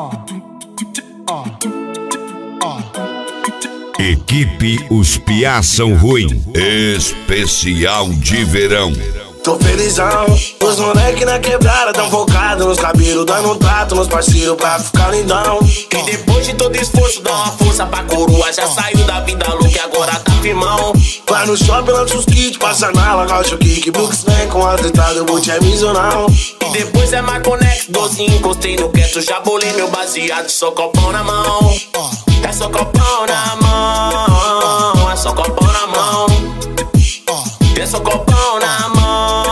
Equipe Os Piá São Ruim, especial de verão. Tô felizão, os moleque na quebrada tão focado nos cabelos, dando um trato nos parceiros pra ficar lindão. E depois de todo esforço, dá uma força pra coroa. Já saiu da vida louca e agora tá firmão. Vai no shopping, lança os kits, passa na lagote o kick. Brooks vem com a tretada, o boot é misonal. E depois é Marconex, dozinho, encostei no quieto. Já bolei meu baseado, só copão na mão. É só copão na mão, é só copão na mão. É só copão na mão.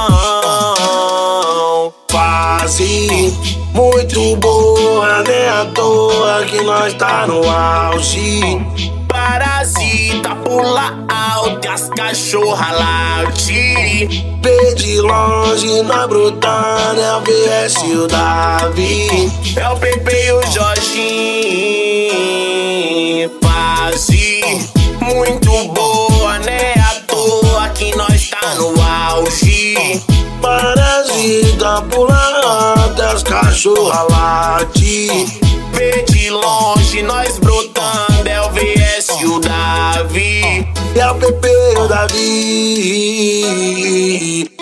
Fase muito boa, nem à toa que nós tá no auge. Parasita pula alto e as cachorra late. Vê de longe, nós brotando, é o VS e o Davi. É o Pepe e o Jorginho. Fase muito boa, né? À toa que nós tá no auge. Parasita pula alto, as cachorra late. Vê de longe, nós brotando, é o VS e o Davi. É o Pepe e o Davi.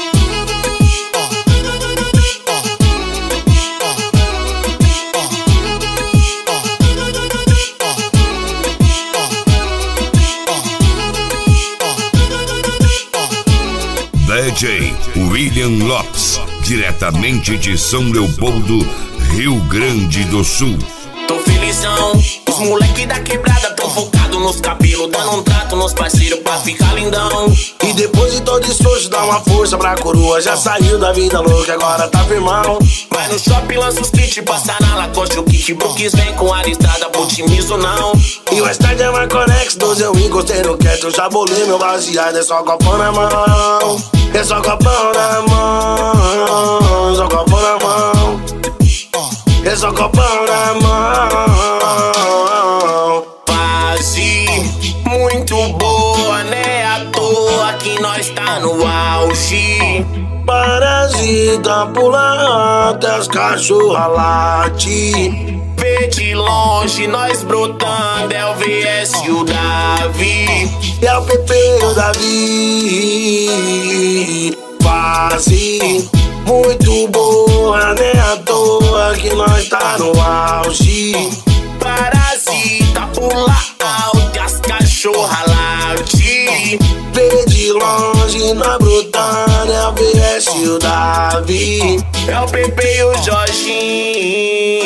DJ William Lopes, diretamente de São Leopoldo, Rio Grande do Sul. Tô felizão, os moleque da quebrada tão focado nos cabelos, dando um trato nos parceiros pra ficar lindão. E depois de todo esforço, dá uma força pra coroa. Já saiu da vida louca, agora tá firmão. Vai no shopping, lança os kits, passa na lacoste o kick. Brooks vem com a listada, otimizo não. E o start é Marconex, 12 eu encostei no quieto. Já bolei meu baseado, é só copão na mão. É só copão na mão, só copão na mão. É só copão na mão. Fase muito boa, né? À toa que nós tá no auge. Parasita pula até as cachorra late. Vê de longe, nós brotando, é o VS e o Davi. É o Pepe e o Davi. Fase muito boa, nem à toa que nós tá no auge. Parasita pula alto e as cachorra late. Vê de longe, nós brotando, é o VS e o Davi. É o Pepe e o Jorginho.